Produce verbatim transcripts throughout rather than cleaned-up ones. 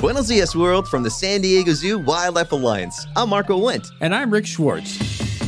Buenos dias, world, from the San Diego Zoo Wildlife Alliance. I'm Marco Wendt. And I'm Rick Schwartz.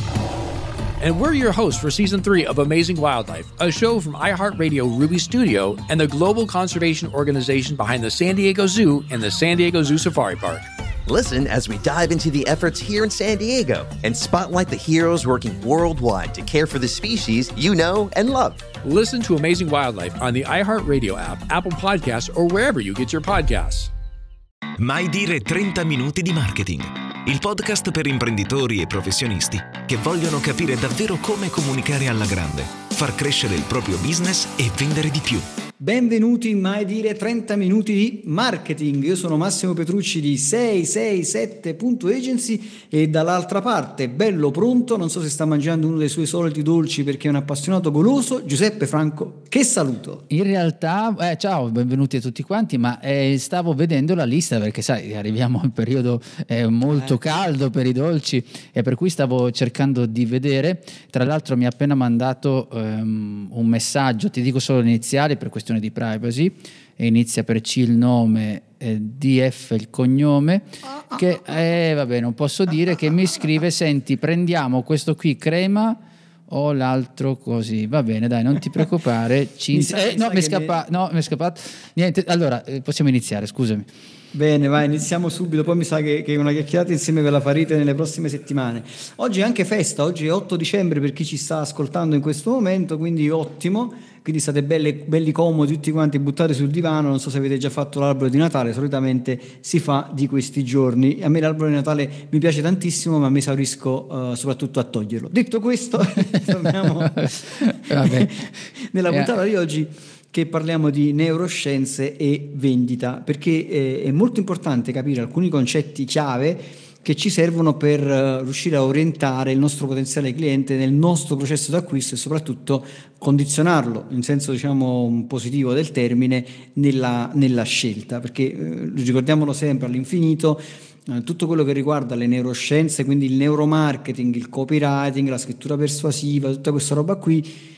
And we're your hosts for Season three of Amazing Wildlife, a show from iHeartRadio Ruby Studio and the global conservation organization behind the San Diego Zoo and the San Diego Zoo Safari Park. Listen as we dive into the efforts here in San Diego and spotlight the heroes working worldwide to care for the species you know and love. Listen to Amazing Wildlife on the iHeartRadio app, Apple Podcasts, or wherever you get your podcasts. Mai dire trenta minuti di marketing. Il podcast per imprenditori e professionisti che vogliono capire davvero come comunicare alla grande, far crescere il proprio business e vendere di più. Benvenuti in Mai dire trenta minuti di marketing. Io sono Massimo Petrucci di sei sei sette punto agency e dall'altra parte, bello pronto, non so se sta mangiando uno dei suoi soliti dolci perché è un appassionato goloso, Giuseppe Franco, che saluto. In realtà, eh, ciao, benvenuti a tutti quanti, ma eh, stavo vedendo la lista perché sai, arriviamo in periodo eh, molto eh. caldo per i dolci e per cui stavo cercando di vedere. Tra l'altro mi ha appena mandato um, un messaggio, ti dico solo l'iniziale per questo di privacy, e inizia per C il nome, eh, D F il cognome, che eh, vabbè, non posso dire, che mi scrive: senti, prendiamo questo qui crema o l'altro così, va bene, dai, non ti preoccupare. Ci... sa, eh, no, mi è scappato, mi... no, mi è scappato niente. Allora eh, possiamo iniziare, scusami. Bene, vai, iniziamo subito, poi mi sa che, che una chiacchierata insieme ve la farete nelle prossime settimane. Oggi è anche festa, oggi è otto dicembre per chi ci sta ascoltando in questo momento, quindi ottimo, quindi state belli, belli comodi tutti quanti buttati sul divano. Non so se avete già fatto l'albero di Natale, solitamente si fa di questi giorni. A me l'albero di Natale mi piace tantissimo, ma mi esaurisco uh, soprattutto a toglierlo. Detto questo, torniamo nella puntata di oggi, che parliamo di neuroscienze e vendita, perché eh, è molto importante capire alcuni concetti chiave che ci servono per uh, riuscire a orientare il nostro potenziale cliente nel nostro processo d'acquisto e soprattutto condizionarlo, in senso diciamo positivo del termine, nella, nella scelta, perché eh, ricordiamolo sempre all'infinito, eh, tutto quello che riguarda le neuroscienze, quindi il neuromarketing, il copywriting, la scrittura persuasiva, tutta questa roba qui,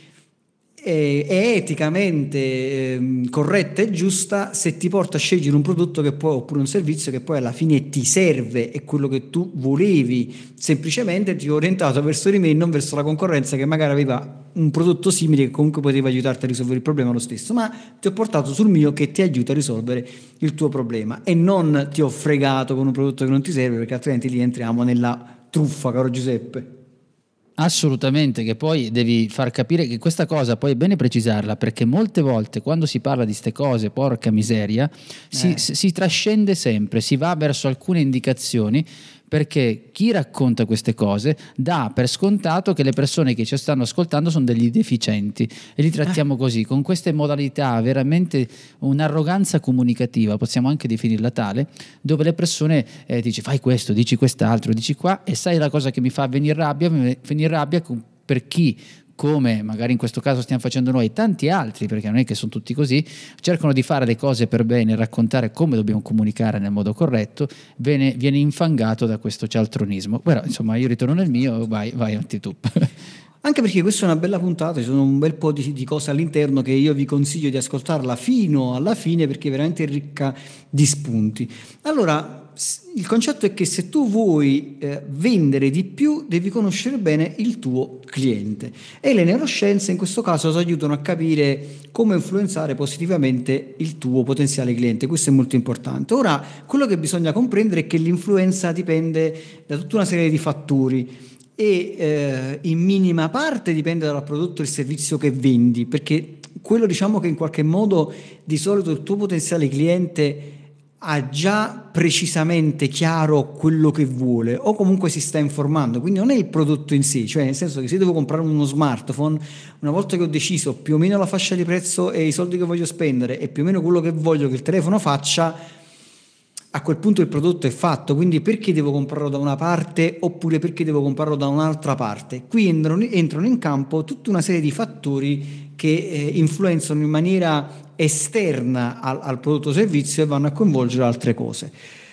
è eticamente eh, corretta e giusta se ti porta a scegliere un prodotto che poi, oppure un servizio che poi alla fine ti serve, è quello che tu volevi, semplicemente ti ho orientato verso di me e non verso la concorrenza che magari aveva un prodotto simile che comunque poteva aiutarti a risolvere il problema lo stesso, ma ti ho portato sul mio che ti aiuta a risolvere il tuo problema e non ti ho fregato con un prodotto che non ti serve, perché altrimenti lì entriamo nella truffa, caro Giuseppe. Assolutamente, che poi devi far capire che questa cosa poi è bene precisarla, perché molte volte quando si parla di ste cose, porca miseria, si, eh. si, si trascende sempre, si va verso alcune indicazioni, perché chi racconta queste cose dà per scontato che le persone che ci stanno ascoltando sono degli deficienti e li trattiamo così, con queste modalità, veramente un'arroganza comunicativa, possiamo anche definirla tale, dove le persone eh, dici fai questo, dici quest'altro, dici qua, e sai la cosa che mi fa venire rabbia? Venire rabbia per chi, come magari in questo caso stiamo facendo noi e tanti altri, perché non è che sono tutti così, cercano di fare le cose per bene, raccontare come dobbiamo comunicare nel modo corretto, viene, viene infangato da questo cialtronismo. Però insomma io ritorno nel mio, vai, vai avanti tu. Anche perché questa è una bella puntata, ci sono un bel po' di, di cose all'interno che io vi consiglio di ascoltarla fino alla fine, perché è veramente ricca di spunti. Allora, il concetto è che se tu vuoi eh, vendere di più devi conoscere bene il tuo cliente, e le neuroscienze in questo caso ti aiutano a capire come influenzare positivamente il tuo potenziale cliente. Questo è molto importante. Ora, quello che bisogna comprendere è che l'influenza dipende da tutta una serie di fattori e eh, in minima parte dipende dal prodotto e il servizio che vendi, perché quello, diciamo, che in qualche modo di solito il tuo potenziale cliente ha già precisamente chiaro quello che vuole, o comunque si sta informando, quindi non è il prodotto in sé, cioè nel senso che se devo comprare uno smartphone, una volta che ho deciso più o meno la fascia di prezzo e i soldi che voglio spendere e più o meno quello che voglio che il telefono faccia, a quel punto il prodotto è fatto. Quindi perché devo comprarlo da una parte oppure perché devo comprarlo da un'altra parte? Qui entrano, entrano in campo tutta una serie di fattori che eh, influenzano in maniera esterna al, al prodotto o servizio e vanno a coinvolgere altre cose.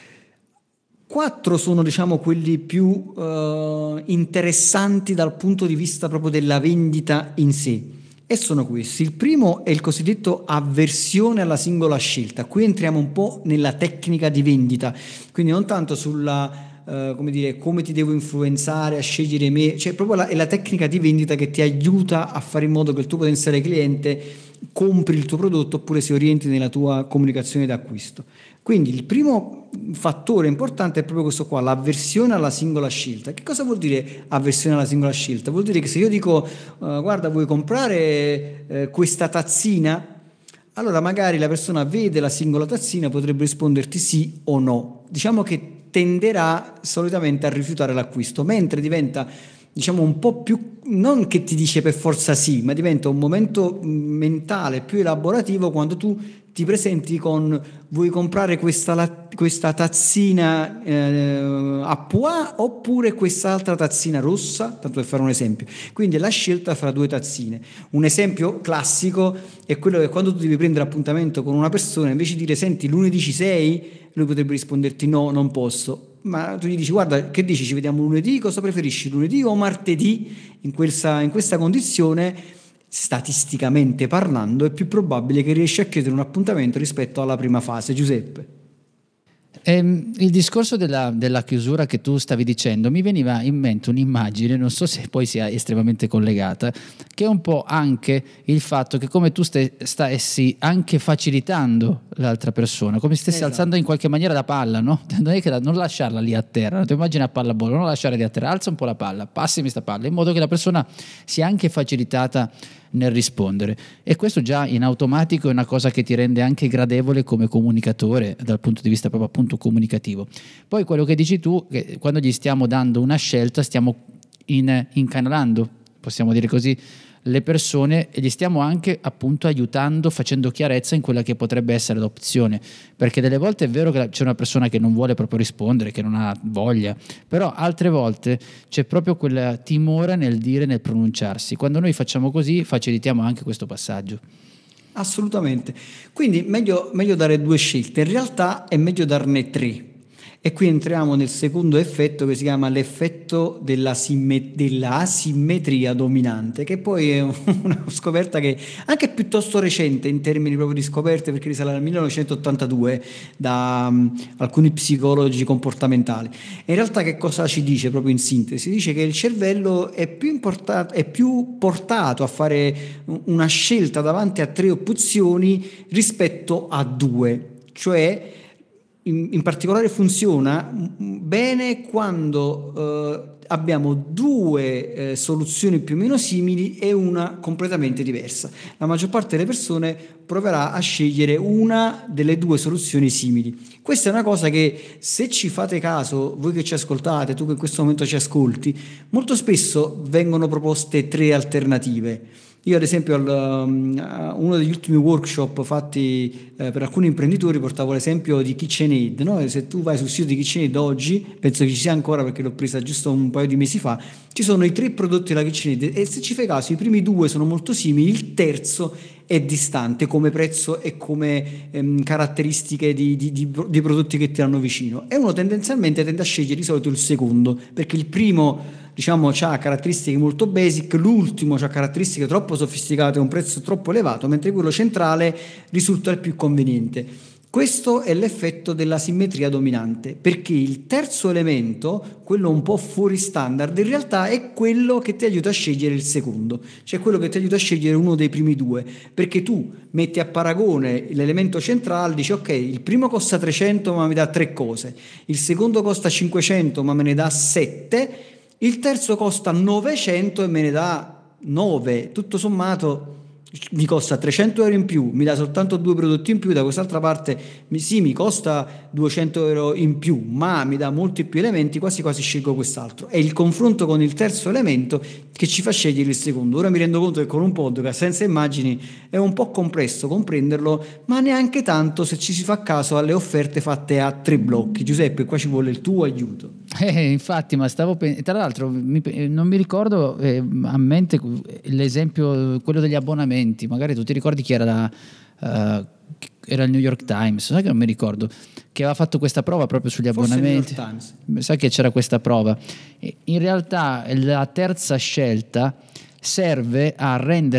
Quattro sono, diciamo, quelli più eh, interessanti dal punto di vista proprio della vendita in sé. E sono questi. Il primo è il cosiddetto avversione alla singola scelta. Qui entriamo un po' nella tecnica di vendita, quindi non tanto sulla Uh, come dire, come ti devo influenzare a scegliere me, cioè proprio la, è la tecnica di vendita che ti aiuta a fare in modo che il tuo potenziale cliente compri il tuo prodotto oppure si orienti nella tua comunicazione d'acquisto. Quindi il primo fattore importante è proprio questo qua, l'avversione alla singola scelta. Che cosa vuol dire avversione alla singola scelta? Vuol dire che se io dico uh, guarda, vuoi comprare uh, questa tazzina, allora magari la persona vede la singola tazzina, potrebbe risponderti sì o no. Diciamo che tenderà solitamente a rifiutare l'acquisto, mentre diventa, diciamo, un po' più, non che ti dice per forza sì, ma diventa un momento mentale più elaborativo quando tu ti presenti con vuoi comprare questa, questa tazzina eh, a pois oppure quest'altra tazzina rossa, tanto per fare un esempio. Quindi è la scelta fra due tazzine. Un esempio classico è quello che quando tu devi prendere appuntamento con una persona, invece di dire senti lunedì ci sei, lui potrebbe risponderti no, non posso. Ma tu gli dici guarda, che dici, ci vediamo lunedì, cosa preferisci, lunedì o martedì? In questa, in questa condizione, statisticamente parlando, è più probabile che riesci a chiedere un appuntamento rispetto alla prima fase. Giuseppe? Ehm, il discorso della, della chiusura che tu stavi dicendo mi veniva in mente un'immagine, non so se poi sia estremamente collegata, che è un po' anche il fatto che come tu stai, stessi anche facilitando l'altra persona, come se stessi esatto. alzando in qualche maniera la palla, no? Non è che la, non lasciarla lì a terra, tu immagini a pallavolo, non lasciare lì a terra, alza un po' la palla, passimi sta palla, in modo che la persona sia anche facilitata nel rispondere, e questo già in automatico è una cosa che ti rende anche gradevole come comunicatore dal punto di vista proprio appunto comunicativo. Poi quello che dici tu, che quando gli stiamo dando una scelta stiamo in, incanalando, possiamo dire così, le persone, e gli stiamo anche appunto aiutando, facendo chiarezza in quella che potrebbe essere l'opzione, perché delle volte è vero che c'è una persona che non vuole proprio rispondere, che non ha voglia, però altre volte c'è proprio quel timore nel dire, nel pronunciarsi. Quando noi facciamo così facilitiamo anche questo passaggio. Assolutamente, quindi meglio, meglio dare due scelte, in realtà è meglio darne tre. E qui entriamo nel secondo effetto che si chiama l'effetto della, simme- della asimmetria dominante, che poi è una scoperta che anche piuttosto recente in termini proprio di scoperte, perché risale al millenovecentottantadue da um, alcuni psicologi comportamentali. E in realtà che cosa ci dice proprio in sintesi? Dice che il cervello è più, importato, è più portato a fare una scelta davanti a tre opzioni rispetto a due, cioè In, in particolare funziona bene quando eh, abbiamo due eh, soluzioni più o meno simili e una completamente diversa. La maggior parte delle persone proverà a scegliere una delle due soluzioni simili. Questa è una cosa che, se ci fate caso, voi che ci ascoltate, tu che in questo momento ci ascolti, molto spesso vengono proposte tre alternative. Io ad esempio al, um, uno degli ultimi workshop fatti eh, per alcuni imprenditori portavo l'esempio di KitchenAid, no? Se tu vai sul sito di KitchenAid oggi, penso che ci sia ancora perché l'ho presa giusto un paio di mesi fa, ci sono i tre prodotti della KitchenAid e se ci fai caso i primi due sono molto simili, il terzo è distante come prezzo e come ehm, caratteristiche di, di, di, di prodotti che ti hanno vicino, e uno tendenzialmente tende a scegliere di solito il secondo perché il primo, diciamo, ha caratteristiche molto basic, l'ultimo ha caratteristiche troppo sofisticate e un prezzo troppo elevato, mentre quello centrale risulta il più conveniente. Questo è l'effetto della simmetria dominante, perché il terzo elemento, quello un po' fuori standard, in realtà è quello che ti aiuta a scegliere il secondo, cioè quello che ti aiuta a scegliere uno dei primi due, perché tu metti a paragone l'elemento centrale, dici ok, il primo costa trecento ma mi dà tre cose, il secondo costa cinquecento ma me ne dà sette, il terzo costa novecento e me ne dà nove, tutto sommato mi costa trecento euro in più, mi dà soltanto due prodotti in più, da quest'altra parte sì, mi costa duecento euro in più, ma mi dà molti più elementi, quasi quasi scelgo quest'altro. È il confronto con il terzo elemento che ci fa scegliere il secondo. Ora mi rendo conto che con un podcast senza immagini è un po' complesso comprenderlo, ma neanche tanto se ci si fa caso alle offerte fatte a tre blocchi. Giuseppe, qua ci vuole il tuo aiuto. Eh, infatti, ma stavo pen- tra l'altro mi, non mi ricordo eh, a mente l'esempio, quello degli abbonamenti, magari tu ti ricordi chi era la, uh, era il New York Times, sai che non mi ricordo, che aveva fatto questa prova proprio sugli Forse abbonamenti. il New York Times. Sai che c'era questa prova, e in realtà la terza scelta serve a rendere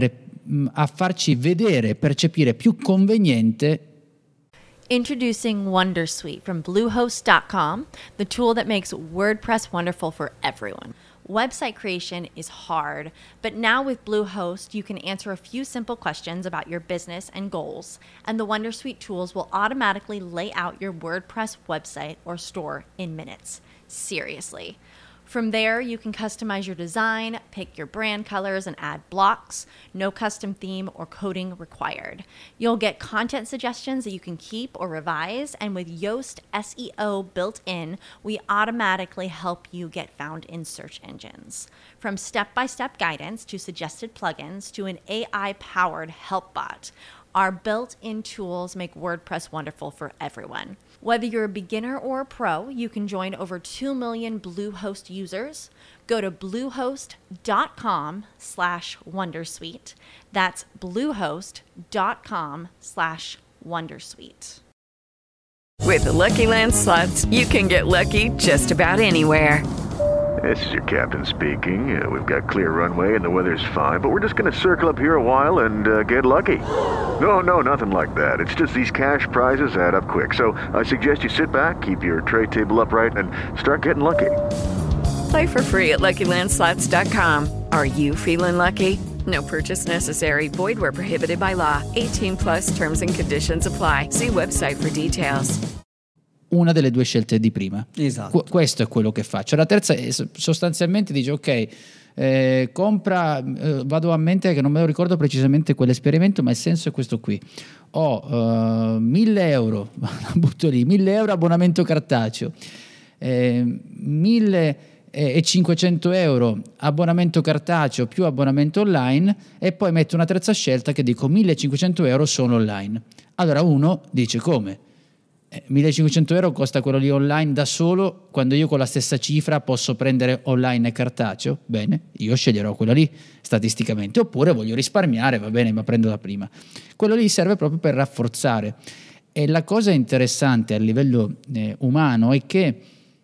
mh, a farci vedere, percepire più conveniente. Introducing Wondersuite from Bluehost dot com, the tool that makes WordPress wonderful for everyone. Website creation is hard, but now with Bluehost, you can answer a few simple questions about your business and goals, and the Wondersuite tools will automatically lay out your WordPress website or store in minutes. Seriously. From there, you can customize your design, pick your brand colors, and add blocks. No custom theme or coding required. You'll get content suggestions that you can keep or revise, and with Yoast S E O built in, we automatically help you get found in search engines. From step-by-step guidance to suggested plugins to an A I-powered help bot, our built-in tools make WordPress wonderful for everyone. Whether you're a beginner or a pro, you can join over two million Bluehost users. Go to bluehost.com slash wondersuite. That's bluehost.com slash wondersuite. With the Lucky Land Slots, you can get lucky just about anywhere. This is your captain speaking. Uh, we've got clear runway and the weather's fine, but we're just going to circle up here a while and uh, get lucky. No, no, nothing like that. It's just these cash prizes add up quick. So I suggest you sit back, keep your tray table upright, and start getting lucky. Play for free at Lucky Land Slots dot com. Are you feeling lucky? No purchase necessary. Void where prohibited by law. eighteen plus terms and conditions apply. See website for details. Una delle due scelte di prima. Esatto. Qu- questo è quello che faccio. La terza è sostanzialmente dice ok, eh, compra, eh, vado a mente che non me lo ricordo precisamente quell'esperimento, ma il senso è questo qui. Ho uh, mille euro, butto lì, mille euro abbonamento cartaceo, eh, millecinquecento euro abbonamento cartaceo più abbonamento online, e poi metto una terza scelta che dico millecinquecento euro solo online. Allora uno dice come? millecinquecento euro costa quello lì online da solo, quando io con la stessa cifra posso prendere online e cartaceo? Bene, io sceglierò quello lì statisticamente. Oppure voglio risparmiare, va bene, ma prendo la prima. Quello lì serve proprio per rafforzare. E la cosa interessante a livello eh, umano è che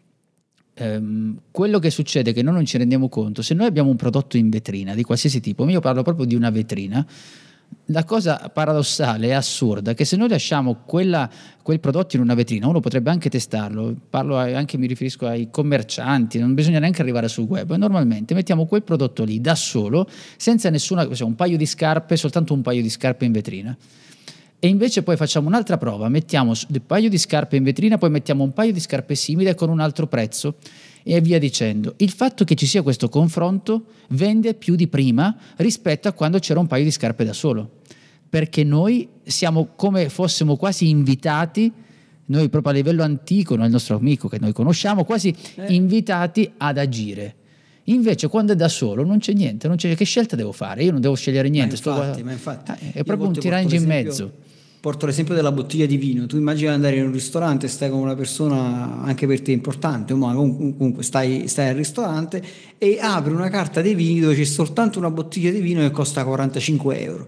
ehm, quello che succede è che noi non ci rendiamo conto. Se noi abbiamo un prodotto in vetrina di qualsiasi tipo, io parlo proprio di una vetrina, la cosa paradossale e assurda è che se noi lasciamo quella, quel prodotto in una vetrina, uno potrebbe anche testarlo, parlo anche, mi riferisco ai commercianti, non bisogna neanche arrivare sul web, normalmente mettiamo quel prodotto lì da solo, senza nessuna, cioè un paio di scarpe, soltanto un paio di scarpe in vetrina. E invece poi facciamo un'altra prova, mettiamo un paio di scarpe in vetrina, poi mettiamo un paio di scarpe simili con un altro prezzo, e via dicendo. Il fatto che ci sia questo confronto vende più di prima rispetto a quando c'era un paio di scarpe da solo, perché noi siamo come fossimo quasi invitati, noi proprio a livello antico, no, il nostro amico che noi conosciamo, quasi eh. invitati ad agire. Invece quando è da solo non c'è niente, non c'è, che scelta devo fare? Io non devo scegliere niente, ma infatti, sto, ma infatti, eh, è proprio un tirange in mezzo. Porto l'esempio della bottiglia di vino. Tu immagini andare in un ristorante, stai con una persona anche per te importante, ma comunque stai, stai al ristorante e apri una carta dei vini dove c'è soltanto una bottiglia di vino che costa quarantacinque euro.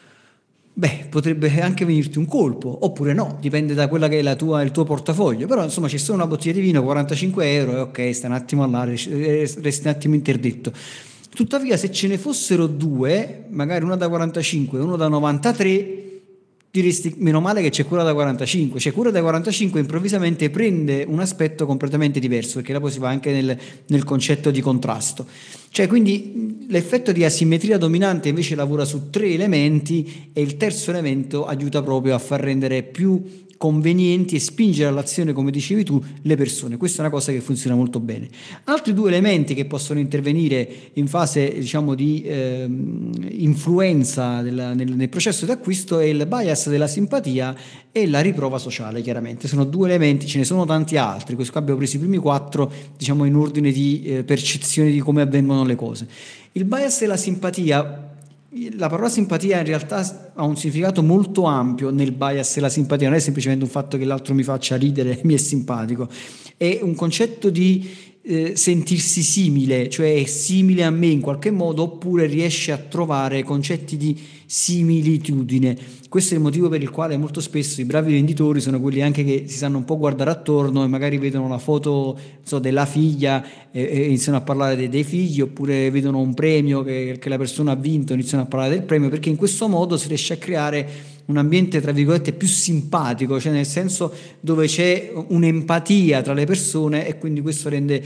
Beh, potrebbe anche venirti un colpo, oppure no, dipende da quella che è la tua, il tuo portafoglio, però insomma c'è solo una bottiglia di vino, quarantacinque euro, e ok, stai un attimo là, resti un attimo interdetto. Tuttavia se ce ne fossero due, magari una da quarantacinque e uno da novantatré, diresti meno male che c'è quella da quarantacinque, cioè quella da quarantacinque improvvisamente prende un aspetto completamente diverso, perché là poi si va anche nel, nel concetto di contrasto, cioè quindi l'effetto di asimmetria dominante invece lavora su tre elementi e il terzo elemento aiuta proprio a far rendere più convenienti e spingere all'azione, come dicevi tu, le persone. Questa è una cosa che funziona molto bene. Altri due elementi che possono intervenire in fase, diciamo, di eh, influenza della, nel, nel processo di acquisto è il bias della simpatia e la riprova sociale. Chiaramente sono due elementi, ce ne sono tanti altri, questo qua abbiamo preso i primi quattro, diciamo, in ordine di eh, percezione di come avvengono le cose. Il bias della simpatia, la parola simpatia in realtà ha un significato molto ampio nel bias e la simpatia, non è semplicemente un fatto che l'altro mi faccia ridere e mi è simpatico, è un concetto di eh, sentirsi simile, cioè è simile a me in qualche modo, oppure riesce a trovare concetti di similitudine. Questo è il motivo per il quale molto spesso i bravi venditori sono quelli anche che si sanno un po' guardare attorno e magari vedono la foto so, della figlia e, e iniziano a parlare dei, dei figli, oppure vedono un premio che, che la persona ha vinto e iniziano a parlare del premio, perché in questo modo si riesce a creare un ambiente tra virgolette più simpatico, cioè nel senso dove c'è un'empatia tra le persone, e quindi questo rende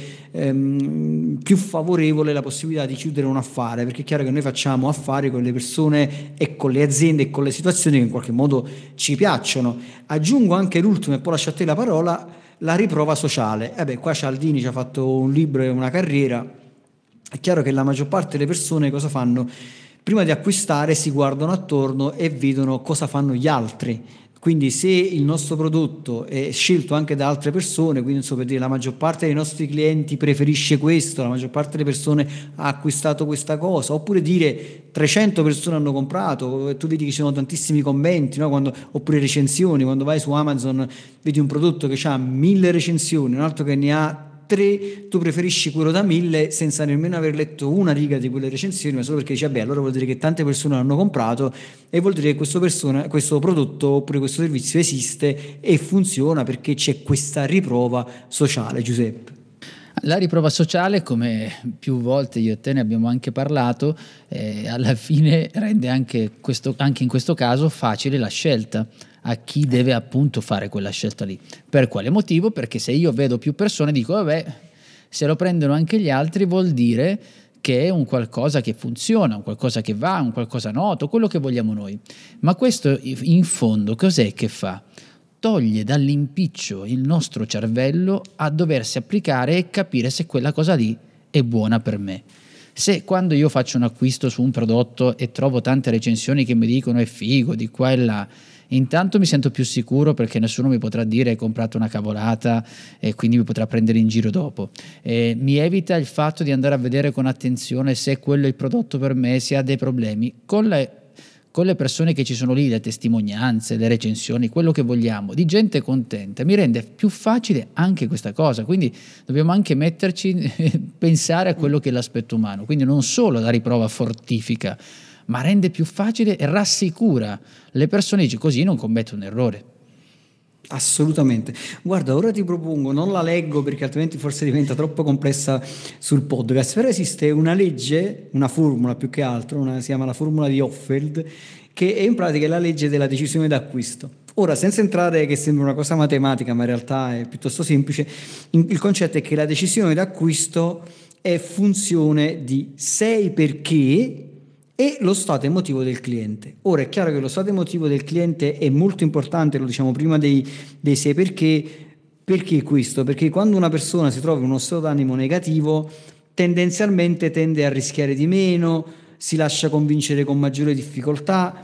ehm, più favorevole la possibilità di chiudere un affare, perché è chiaro che noi facciamo affari con le persone e con le aziende e con le situazioni che in qualche modo ci piacciono. Aggiungo anche l'ultimo, e poi lascio a te la parola, la riprova sociale. Eh beh, qua Cialdini ci ha fatto un libro e una carriera. È chiaro che la maggior parte delle persone cosa fanno? Prima di acquistare si guardano attorno e vedono cosa fanno gli altri. Quindi se il nostro prodotto è scelto anche da altre persone, quindi insomma, per dire, la maggior parte dei nostri clienti preferisce questo, la maggior parte delle persone ha acquistato questa cosa, oppure dire trecento persone hanno comprato, e tu vedi che ci sono tantissimi commenti, no? Quando, oppure recensioni, quando vai su Amazon vedi un prodotto che ha mille recensioni, un altro che ne ha tre, tu preferisci quello da mille senza nemmeno aver letto una riga di quelle recensioni, ma solo perché dici vabbè, allora vuol dire che tante persone l'hanno comprato e vuol dire che questo, persona, questo prodotto oppure questo servizio esiste e funziona perché c'è questa riprova sociale. Giuseppe. La riprova sociale, come più volte io e te ne abbiamo anche parlato, eh, alla fine rende anche, questo, anche in questo caso facile la scelta a chi deve appunto fare quella scelta lì. Per quale motivo? Perché se io vedo più persone dico vabbè, se lo prendono anche gli altri vuol dire che è un qualcosa che funziona, un qualcosa che va, un qualcosa noto, quello che vogliamo noi. Ma questo in fondo cos'è che fa? Toglie dall'impiccio il nostro cervello a doversi applicare e capire se quella cosa lì è buona per me. Se quando io faccio un acquisto su un prodotto e trovo tante recensioni che mi dicono è figo di qua e là, intanto mi sento più sicuro perché nessuno mi potrà dire hai comprato una cavolata e quindi mi potrà prendere in giro dopo. E mi evita il fatto di andare a vedere con attenzione se quello è il prodotto per me, se ha dei problemi. Con le, con le persone che ci sono lì, le testimonianze, le recensioni, quello che vogliamo, di gente contenta, mi rende più facile anche questa cosa. Quindi dobbiamo anche metterci, pensare a quello che è l'aspetto umano. Quindi non solo la riprova fortifica, ma rende più facile e rassicura le persone, dice così non commetto un errore. Assolutamente. Guarda, ora ti propongo, non la leggo perché altrimenti forse diventa troppo complessa sul podcast, però esiste una legge, una formula più che altro, una, si chiama la formula di Hoffeld, che è in pratica la legge della decisione d'acquisto. Ora, senza entrare, che sembra una cosa matematica, ma in realtà è piuttosto semplice, il concetto è che la decisione d'acquisto è funzione di sei perché e lo stato emotivo del cliente. Ora è chiaro che lo stato emotivo del cliente è molto importante, lo diciamo prima dei, dei sei perché. Perché questo? Perché quando una persona si trova in uno stato d'animo negativo, tendenzialmente tende a rischiare di meno, si lascia convincere con maggiore difficoltà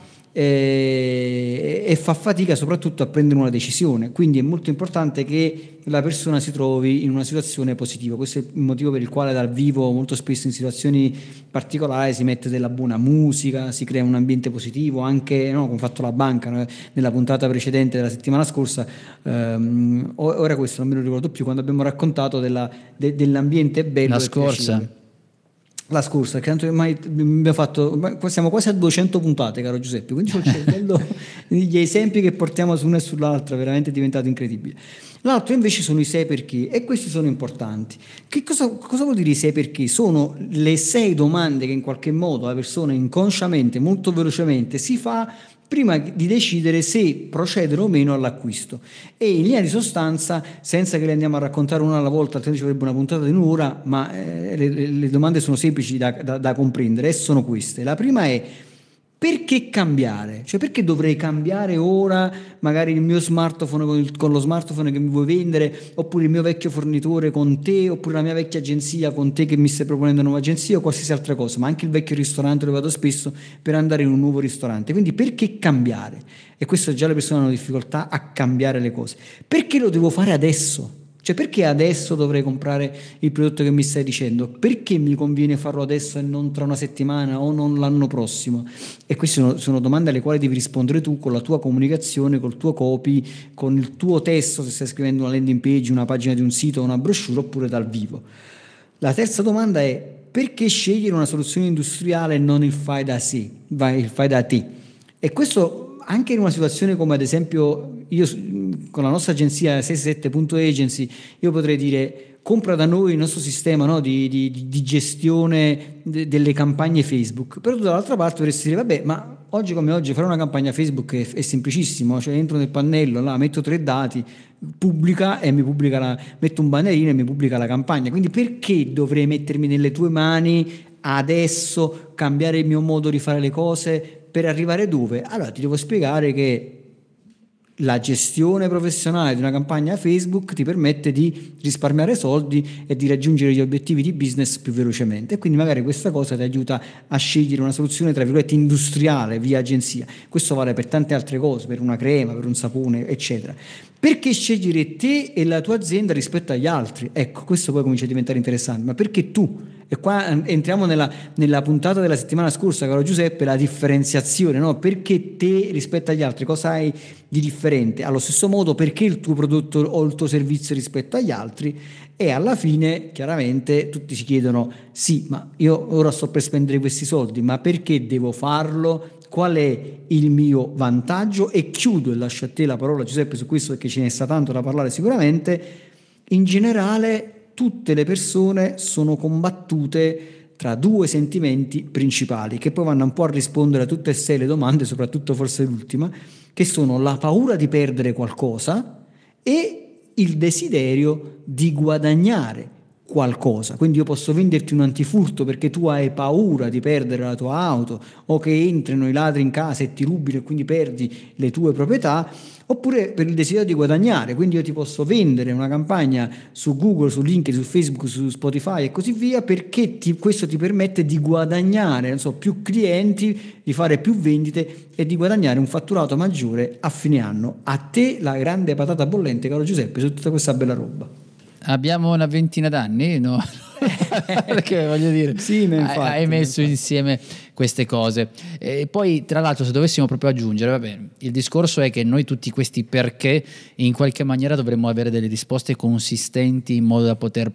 eh, e fa fatica soprattutto a prendere una decisione. Quindi è molto importante che la persona si trovi in una situazione positiva. Questo è il motivo per il quale dal vivo molto spesso in situazioni particolari si mette della buona musica, si crea un ambiente positivo, anche no, come ha fatto la banca no? Nella puntata precedente della settimana scorsa, ehm, ora questo non me lo ricordo più, quando abbiamo raccontato della, de, dell'ambiente bello la scorsa La scorsa, che mai abbiamo fatto, siamo quasi a duecento puntate, caro Giuseppe, quindi c'ho il cervello, gli esempi che portiamo su una e sull'altra, veramente è diventato incredibile. L'altro invece sono i sei perché, e questi sono importanti. Che cosa, cosa vuol dire i sei perché? Sono le sei domande che in qualche modo la persona inconsciamente, molto velocemente si fa prima di decidere se procedere o meno all'acquisto. E in linea di sostanza, senza che le andiamo a raccontare una alla volta, altrimenti ci vorrebbe una puntata di un'ora, ma eh, le, le domande sono semplici da, da, da comprendere e sono queste. La prima è: perché cambiare? Cioè, perché dovrei cambiare ora magari il mio smartphone con, il, con lo smartphone che mi vuoi vendere, oppure il mio vecchio fornitore con te, oppure la mia vecchia agenzia con te che mi stai proponendo una nuova agenzia, o qualsiasi altra cosa, ma anche il vecchio ristorante dove vado spesso per andare in un nuovo ristorante. Quindi perché cambiare? E questo già le persone hanno difficoltà a cambiare le cose. Perché lo devo fare adesso? Cioè, perché adesso dovrei comprare il prodotto che mi stai dicendo? Perché mi conviene farlo adesso e non tra una settimana o non l'anno prossimo? E queste sono, sono domande alle quali devi rispondere tu con la tua comunicazione, col tuo copy, con il tuo testo, se stai scrivendo una landing page, una pagina di un sito, una brochure, oppure dal vivo. La terza domanda è: perché scegliere una soluzione industriale e non il fai da sé, il fai da te? E questo anche in una situazione come ad esempio io con la nostra agenzia sei sei sette punto agency, io potrei dire: compra da noi il nostro sistema, no, di, di, di gestione de, delle campagne Facebook. Però tu dall'altra parte dovresti dire: vabbè, ma oggi come oggi fare una campagna Facebook è, è semplicissimo, cioè entro nel pannello, là, metto tre dati, pubblica e mi pubblica la, metto un bannerino e mi pubblica la campagna. Quindi perché dovrei mettermi nelle tue mani adesso, cambiare il mio modo di fare le cose per arrivare dove? Allora ti devo spiegare che la gestione professionale di una campagna Facebook ti permette di risparmiare soldi e di raggiungere gli obiettivi di business più velocemente, e quindi magari questa cosa ti aiuta a scegliere una soluzione tra virgolette industriale via agenzia. Questo vale per tante altre cose, per una crema, per un sapone, eccetera. Perché scegliere te e la tua azienda rispetto agli altri? Ecco, questo poi comincia a diventare interessante. Ma perché tu? E qua entriamo nella, nella puntata della settimana scorsa, caro Giuseppe, la differenziazione, no? Perché te rispetto agli altri? Cosa hai di differente? Allo stesso modo, perché il tuo prodotto o il tuo servizio rispetto agli altri? E alla fine, chiaramente, tutti si chiedono: sì, ma io ora sto per spendere questi soldi, ma perché devo farlo? Qual è il mio vantaggio? E chiudo e lascio a te la parola, Giuseppe, su questo, perché ce ne sta tanto da parlare sicuramente. In generale, tutte le persone sono combattute tra due sentimenti principali, che poi vanno un po' a rispondere a tutte e sei le domande, soprattutto forse l'ultima, che sono la paura di perdere qualcosa e il desiderio di guadagnare qualcosa. Quindi io posso venderti un antifurto perché tu hai paura di perdere la tua auto, o che entrino i ladri in casa e ti rubino e quindi perdi le tue proprietà, oppure per il desiderio di guadagnare. Quindi io ti posso vendere una campagna su Google, su LinkedIn, su Facebook, su Spotify e così via, perché ti, questo ti permette di guadagnare, non so, più clienti, di fare più vendite e di guadagnare un fatturato maggiore a fine anno. A te la grande patata bollente, caro Giuseppe, su tutta questa bella roba. Abbiamo una ventina d'anni, no? Perché voglio dire, sì, ma infatti, hai messo infatti. insieme queste cose. E poi, tra l'altro, se dovessimo proprio aggiungere, vabbè, il discorso è che noi tutti questi perché in qualche maniera dovremmo avere delle risposte consistenti in modo da poter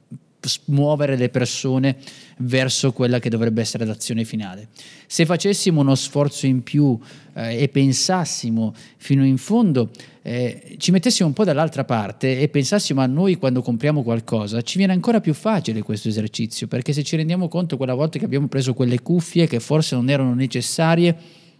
muovere le persone verso quella che dovrebbe essere l'azione finale. Se facessimo uno sforzo in più eh, e pensassimo fino in fondo, eh, ci mettessimo un po' dall'altra parte e pensassimo a noi quando compriamo qualcosa, ci viene ancora più facile questo esercizio, perché se ci rendiamo conto quella volta che abbiamo preso quelle cuffie che forse non erano necessarie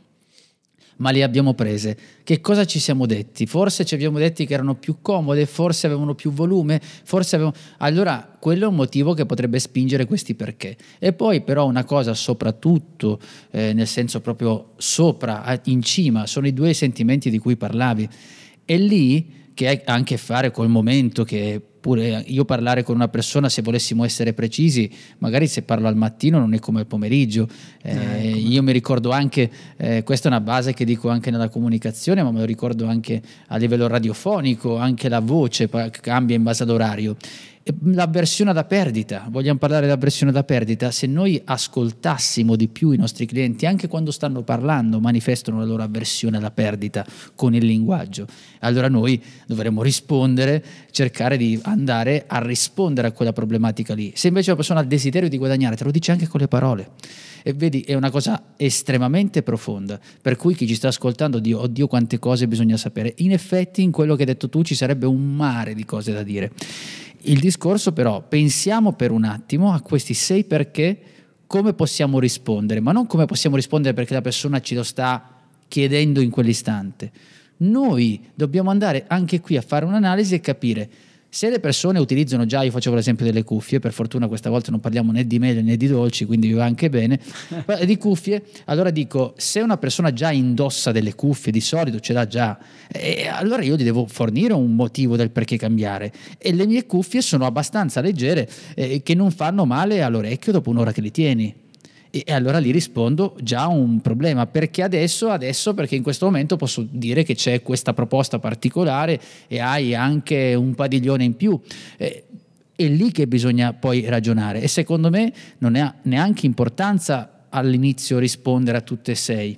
ma le abbiamo prese, che cosa ci siamo detti? Forse ci abbiamo detti che erano più comode, forse avevano più volume, forse avevano... Allora quello è un motivo che potrebbe spingere questi perché. E poi però una cosa soprattutto, eh, nel senso proprio sopra, in cima, sono i due sentimenti di cui parlavi. E lì, che ha anche a fare col momento, che pure io parlare con una persona, se volessimo essere precisi, magari se parlo al mattino non è come al pomeriggio. Eh, eh, io mi ricordo anche, eh, questa è una base che dico anche nella comunicazione, ma me lo ricordo anche a livello radiofonico, anche la voce cambia in base all'orario. L'avversione alla perdita, vogliamo parlare dell'avversione alla perdita? Se noi ascoltassimo di più i nostri clienti, anche quando stanno parlando, manifestano la loro avversione alla perdita con il linguaggio, allora noi dovremmo rispondere, cercare di andare a rispondere a quella problematica lì. Se invece la persona ha il desiderio di guadagnare, te lo dice anche con le parole. E vedi, è una cosa estremamente profonda, per cui chi ci sta ascoltando, Dio, oddio quante cose bisogna sapere. In effetti in quello che hai detto tu ci sarebbe un mare di cose da dire. Il discorso però, pensiamo per un attimo a questi sei perché, come possiamo rispondere, ma non come possiamo rispondere perché la persona ci lo sta chiedendo in quell'istante. Noi dobbiamo andare anche qui a fare un'analisi e capire se le persone utilizzano già, io facevo l'esempio delle cuffie, per fortuna questa volta non parliamo né di mele né di dolci, quindi vi va anche bene, di cuffie, allora dico, se una persona già indossa delle cuffie, di solito ce l'ha già, e allora io gli devo fornire un motivo del perché cambiare, e le mie cuffie sono abbastanza leggere, eh, che non fanno male all'orecchio dopo un'ora che li tieni. E allora lì rispondo già un problema. Perché adesso? Adesso perché in questo momento posso dire che c'è questa proposta particolare e hai anche un padiglione in più. Eh, è lì che bisogna poi ragionare, e secondo me non ha neanche importanza all'inizio rispondere a tutte e sei,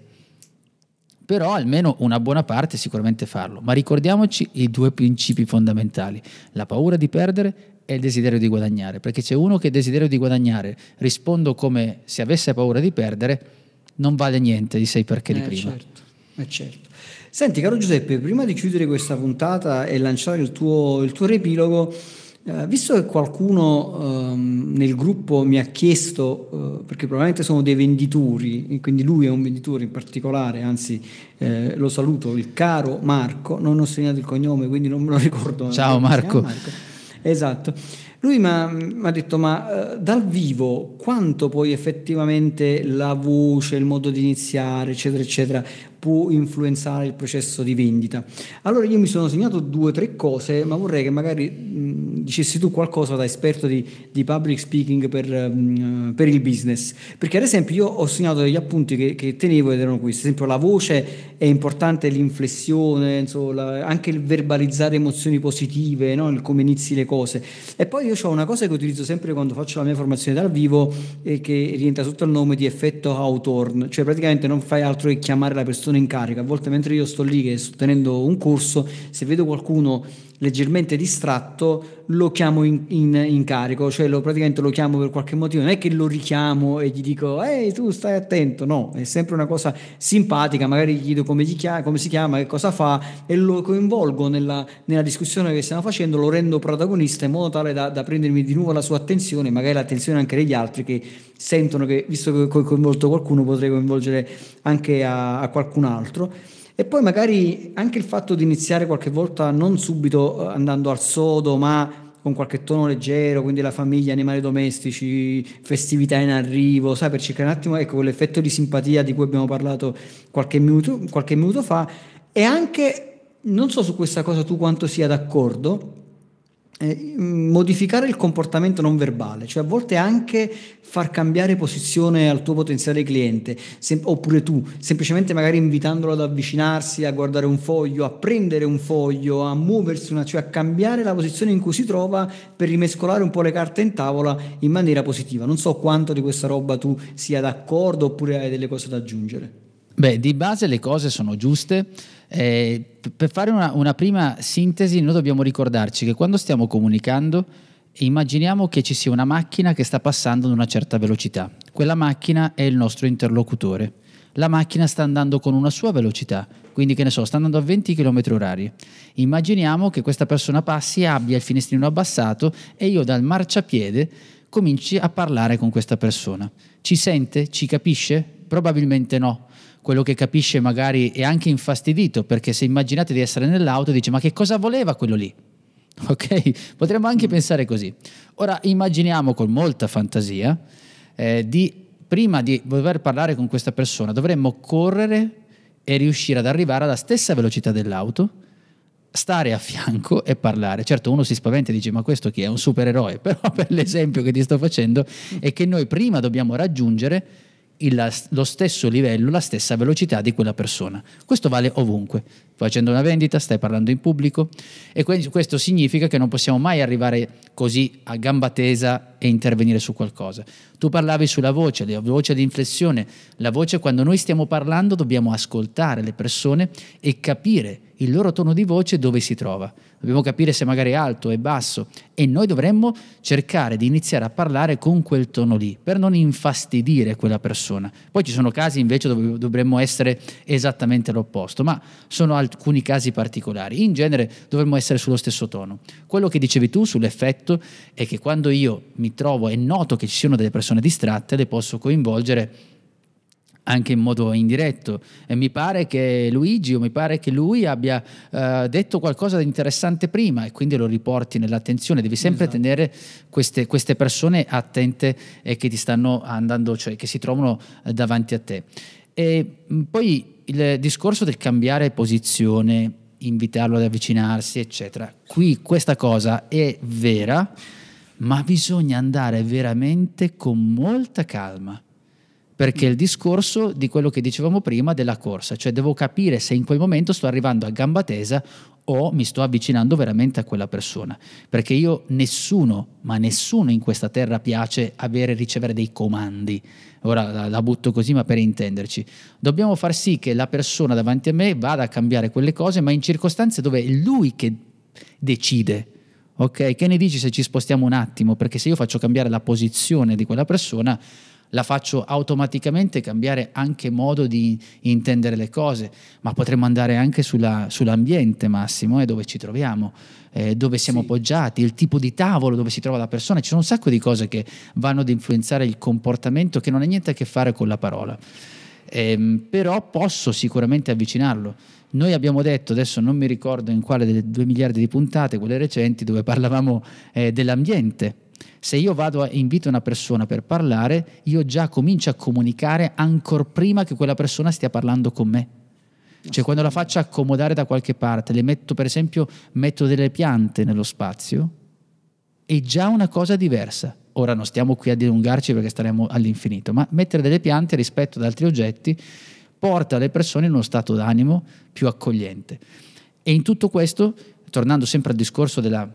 però almeno una buona parte sicuramente farlo. Ma ricordiamoci i due principi fondamentali: la paura di perdere e il desiderio di guadagnare, perché c'è uno che desiderio di guadagnare, rispondo come se avesse paura di perdere, non vale niente di sei perché di eh, prima. Certo, eh, certo. Senti, caro Giuseppe, prima di chiudere questa puntata e lanciare il tuo, il tuo riepilogo, Uh, visto che qualcuno um, nel gruppo mi ha chiesto, uh, perché probabilmente sono dei venditori, quindi lui è un venditore in particolare, anzi eh, lo saluto, il caro Marco, non ho segnato il cognome quindi non me lo ricordo. Ciao Marco. Marco. Esatto. Lui mi ha detto, ma uh, dal vivo quanto poi effettivamente la voce, il modo di iniziare, eccetera, eccetera, può influenzare il processo di vendita? Allora io mi sono segnato due o tre cose, ma vorrei che magari mh, dicessi tu qualcosa da esperto di, di public speaking per, mh, per il business. Perché ad esempio io ho segnato degli appunti che, che tenevo ed erano questi. Ad esempio la voce è importante, l'inflessione, insomma, anche il verbalizzare emozioni positive, no? Il come inizi le cose. E poi io ho una cosa che utilizzo sempre quando faccio la mia formazione dal vivo e che rientra sotto il nome di effetto Hawthorne, cioè praticamente non fai altro che chiamare la persona in carica. A volte mentre io sto lì che sto tenendo un corso, se vedo qualcuno leggermente distratto lo chiamo in, in, in carico, cioè lo, praticamente lo chiamo per qualche motivo, non è che lo richiamo e gli dico ehi tu stai attento, no, è sempre una cosa simpatica, magari gli chiedo come, gli chiama, come si chiama, che cosa fa e lo coinvolgo nella, nella discussione che stiamo facendo, lo rendo protagonista in modo tale da, da prendermi di nuovo la sua attenzione, magari l'attenzione anche degli altri che sentono che visto che ho coinvolto qualcuno potrei coinvolgere anche a, a qualcun altro. E poi magari anche il fatto di iniziare qualche volta non subito andando al sodo, ma con qualche tono leggero, quindi la famiglia, animali domestici, festività in arrivo, sai, per cercare un attimo, ecco, quell'effetto di simpatia di cui abbiamo parlato qualche minuto, qualche minuto fa. E anche, non so su questa cosa tu quanto sia d'accordo, Eh, modificare il comportamento non verbale, cioè a volte anche far cambiare posizione al tuo potenziale cliente, sem- oppure tu, semplicemente magari invitandolo ad avvicinarsi, a guardare un foglio, a prendere un foglio, a muoversi, una, cioè a cambiare la posizione in cui si trova per rimescolare un po' le carte in tavola in maniera positiva. Non so quanto di questa roba tu sia d'accordo oppure hai delle cose da aggiungere. Beh, di base le cose sono giuste. Eh, per fare una, una prima sintesi, noi dobbiamo ricordarci che quando stiamo comunicando immaginiamo che ci sia una macchina che sta passando ad una certa velocità. Quella macchina è il nostro interlocutore. La macchina sta andando con una sua velocità, quindi che ne so, sta andando a venti chilometri orari. Immaginiamo che questa persona passi, abbia il finestrino abbassato e io dal marciapiede cominci a parlare con questa persona. Ci sente? Ci capisce? Probabilmente no. Quello che capisce magari è anche infastidito, perché se immaginate di essere nell'auto dice ma che cosa voleva quello lì? Ok? Potremmo anche mm. pensare così. Ora immaginiamo con molta fantasia eh, di prima di voler parlare con questa persona dovremmo correre e riuscire ad arrivare alla stessa velocità dell'auto, stare a fianco e parlare. Certo uno si spaventa e dice ma questo chi è? Un supereroe? Però per l'esempio che ti sto facendo è che noi prima dobbiamo raggiungere Il, lo stesso livello, la stessa velocità di quella persona. Questo vale ovunque. Facendo una vendita, stai parlando in pubblico e questo significa che non possiamo mai arrivare così a gamba tesa e intervenire su qualcosa. Tu parlavi sulla voce, la voce di inflessione. La voce, quando noi stiamo parlando dobbiamo ascoltare le persone e capire il loro tono di voce dove si trova. Dobbiamo capire se magari è alto e basso e noi dovremmo cercare di iniziare a parlare con quel tono lì per non infastidire quella persona. Poi ci sono casi invece dove dovremmo essere esattamente l'opposto, ma sono alcuni casi particolari. In genere dovremmo essere sullo stesso tono. Quello che dicevi tu sull'effetto è che quando io mi trovo e noto che ci siano delle persone distratte le posso coinvolgere anche in modo indiretto e mi pare che Luigi o mi pare che lui abbia uh, detto qualcosa di interessante prima e quindi lo riporti nell'attenzione. Devi sempre esatto. tenere queste, queste persone attente e che ti stanno andando, cioè che si trovano davanti a te. E poi il discorso del cambiare posizione, invitarlo ad avvicinarsi eccetera, qui questa cosa è vera, ma bisogna andare veramente con molta calma, perché è il discorso di quello che dicevamo prima della corsa, cioè devo capire se in quel momento sto arrivando a gamba tesa o mi sto avvicinando veramente a quella persona, perché io nessuno, ma nessuno in questa terra piace avere ricevere dei comandi. Ora la, la butto così, ma per intenderci, dobbiamo far sì che la persona davanti a me vada a cambiare quelle cose, ma in circostanze dove è lui che decide. Ok, che ne dici se ci spostiamo un attimo? Perché se io faccio cambiare la posizione di quella persona, la faccio automaticamente cambiare anche modo di intendere le cose, ma potremmo andare anche sulla, sull'ambiente, Massimo, eh, dove ci troviamo, eh, dove siamo sì. appoggiati, il tipo di tavolo dove si trova la persona. Ci sono un sacco di cose che vanno ad influenzare il comportamento, che non ha niente a che fare con la parola, eh, però posso sicuramente avvicinarlo. Noi abbiamo detto, adesso non mi ricordo in quale delle due miliardi di puntate, quelle recenti, dove parlavamo eh, dell'ambiente. Se io vado a invito una persona per parlare, io già comincio a comunicare ancora prima che quella persona stia parlando con me. Cioè quando la faccio accomodare da qualche parte, le metto per esempio, metto delle piante nello spazio, è già una cosa diversa. Ora non stiamo qui a dilungarci perché staremo all'infinito, ma mettere delle piante rispetto ad altri oggetti porta le persone in uno stato d'animo più accogliente. E in tutto questo, tornando sempre al discorso della,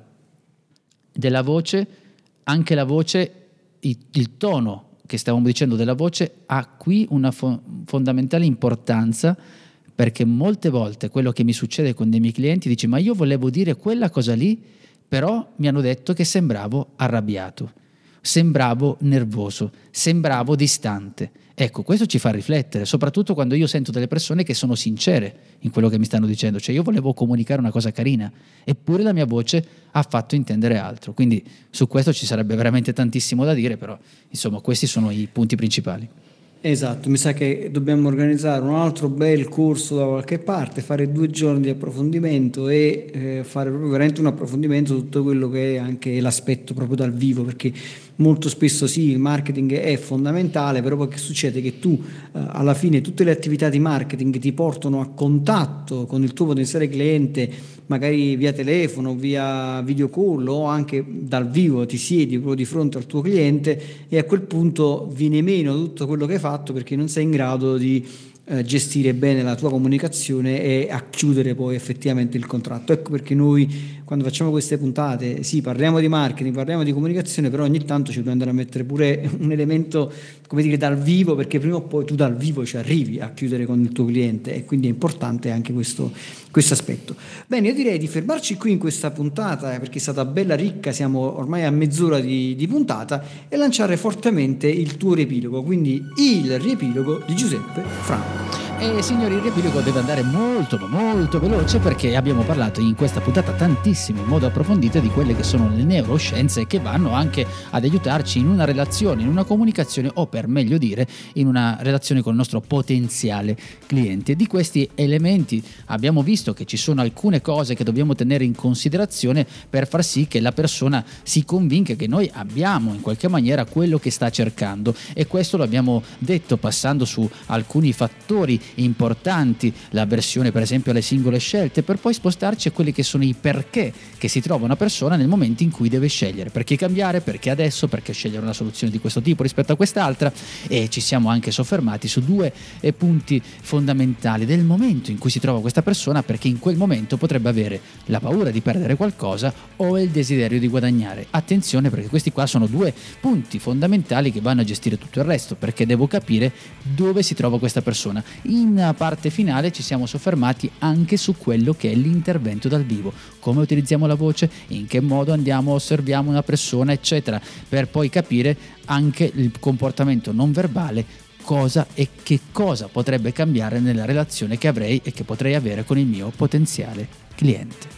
della voce, anche la voce, il, il tono che stavamo dicendo della voce ha qui una fo- fondamentale importanza, perché molte volte quello che mi succede con dei miei clienti dice: ma io volevo dire quella cosa lì, però mi hanno detto che sembravo arrabbiato, sembravo nervoso, sembravo distante. Ecco, questo ci fa riflettere, soprattutto quando io sento delle persone che sono sincere in quello che mi stanno dicendo. Cioè io volevo comunicare una cosa carina, eppure la mia voce ha fatto intendere altro. Quindi su questo ci sarebbe veramente tantissimo da dire, però insomma questi sono i punti principali. Esatto, mi sa che dobbiamo organizzare un altro bel corso da qualche parte, fare due giorni di approfondimento e eh, fare proprio veramente un approfondimento su tutto quello che è anche l'aspetto proprio dal vivo, perché molto spesso sì, il marketing è fondamentale, però poi che succede? Che tu eh, alla fine tutte le attività di marketing ti portano a contatto con il tuo potenziale cliente, magari via telefono, via video call o anche dal vivo, ti siedi proprio di fronte al tuo cliente e a quel punto viene meno tutto quello che hai fatto, perché non sei in grado di eh, gestire bene la tua comunicazione e a chiudere poi effettivamente il contratto. Ecco perché noi quando facciamo queste puntate, sì, parliamo di marketing, parliamo di comunicazione, però ogni tanto ci dobbiamo andare a mettere pure un elemento, come dire, dal vivo, perché prima o poi tu dal vivo ci arrivi a chiudere con il tuo cliente, e quindi è importante anche questo, questo aspetto. Bene, io direi di fermarci qui in questa puntata, perché è stata bella ricca, siamo ormai a mezz'ora di, di puntata, e lanciare fortemente il tuo riepilogo, quindi il riepilogo di Giuseppe Franco. E signori, il riepilogo deve andare molto molto veloce, perché abbiamo parlato in questa puntata tantissimo in modo approfondito di quelle che sono le neuroscienze, che vanno anche ad aiutarci in una relazione, in una comunicazione, o per meglio dire in una relazione con il nostro potenziale cliente. Di questi elementi abbiamo visto che ci sono alcune cose che dobbiamo tenere in considerazione per far sì che la persona si convinca che noi abbiamo in qualche maniera quello che sta cercando, e questo lo abbiamo detto passando su alcuni fattori importanti, l'avversione per esempio alle singole scelte, per poi spostarci a quelli che sono i perché che si trova una persona nel momento in cui deve scegliere, perché cambiare, perché adesso, perché scegliere una soluzione di questo tipo rispetto a quest'altra. E ci siamo anche soffermati su due eh, punti fondamentali del momento in cui si trova questa persona, perché in quel momento potrebbe avere la paura di perdere qualcosa o il desiderio di guadagnare. Attenzione, perché questi qua sono due punti fondamentali che vanno a gestire tutto il resto, perché devo capire dove si trova questa persona. In parte finale ci siamo soffermati anche su quello che è l'intervento dal vivo, come utilizziamo la voce, in che modo andiamo, osserviamo una persona, eccetera, per poi capire anche il comportamento non verbale, cosa e che cosa potrebbe cambiare nella relazione che avrei e che potrei avere con il mio potenziale cliente.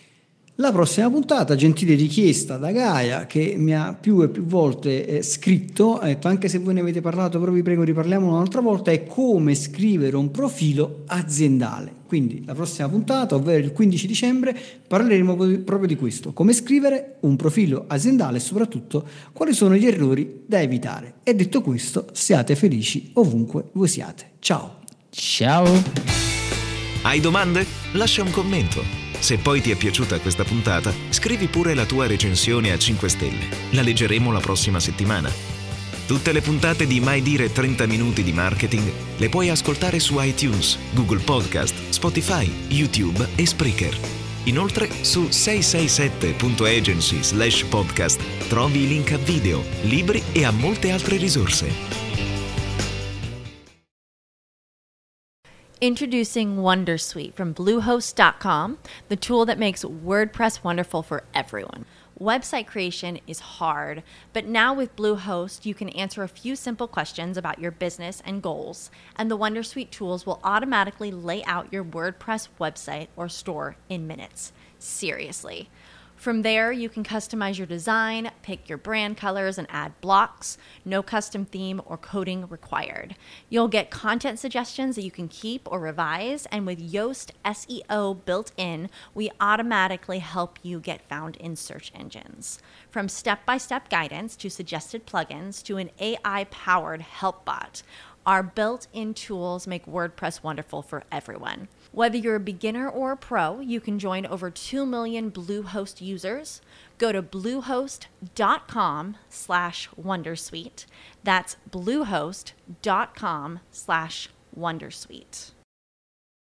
La prossima puntata, gentile richiesta da Gaia, che mi ha più e più volte eh, scritto, ha detto: anche se voi ne avete parlato, però vi prego riparliamo un'altra volta, è come scrivere un profilo aziendale. Quindi la prossima puntata, ovvero il quindici dicembre, parleremo proprio di questo: come scrivere un profilo aziendale e soprattutto quali sono gli errori da evitare. E detto questo, siate felici ovunque voi siate. Ciao! Ciao! Hai domande? Lascia un commento. Se poi ti è piaciuta questa puntata, scrivi pure la tua recensione a cinque stelle. La leggeremo la prossima settimana. Tutte le puntate di Mai Dire trenta minuti di marketing le puoi ascoltare su iTunes, Google Podcast, Spotify, YouTube e Spreaker. Inoltre su sei sei sette punto agency slash podcast trovi i link a video, libri e a molte altre risorse. Introducing Wondersuite from Bluehost dot com, the tool that makes WordPress wonderful for everyone. Website creation is hard, but now with Bluehost, you can answer a few simple questions about your business and goals, and the Wondersuite tools will automatically lay out your WordPress website or store in minutes. Seriously. From there, you can customize your design, pick your brand colors, and add blocks. No custom theme or coding required. You'll get content suggestions that you can keep or revise, and with Yoast S E O built in, we automatically help you get found in search engines. From step-by-step guidance to suggested plugins to an A I-powered help bot, our built-in tools make WordPress wonderful for everyone. Whether you're a beginner or a pro, you can join over two million Bluehost users. Go to bluehost.com slash wondersuite. That's bluehost.com slash wondersuite.